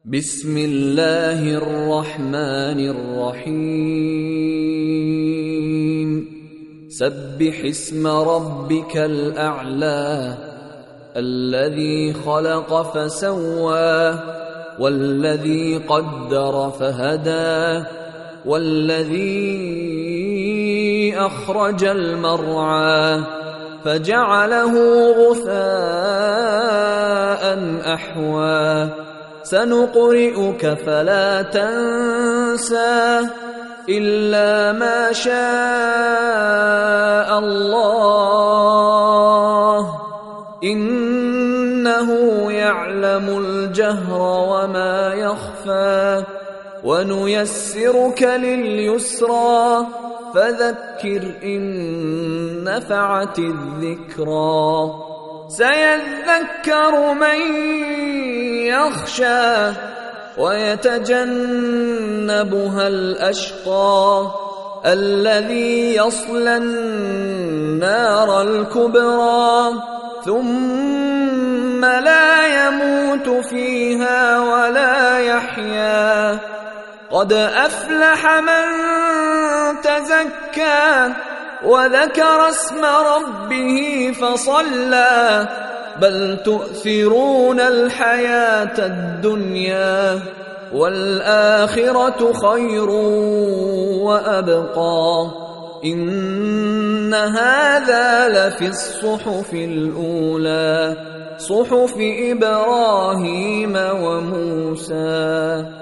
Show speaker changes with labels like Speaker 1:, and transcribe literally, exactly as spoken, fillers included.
Speaker 1: بسم الله الرحمن الرحيم سبح اسم ربك الأعلى الذي خلق فسوى والذي قدر فهدى والذي أخرج المرعى فجعله غثاء أحوى سنقرئك فلا تنسى إلا ما شاء الله إنه يعلم الجهر وما يخفى ونيسرك لليسرى فذكر إن نفعت الذكرى سيذكر من يخشى ويتجنبها الأشقى الذي يصلى النار الكبرى ثم لا يموت فيها ولا يحيا قد أفلح من تزكى وذكر اسم ربه فصلى بل تؤثرون الحياة الدنيا والآخرة خير وأبقى إن هذا لفي الصحف الأولى صحف إبراهيم وموسى.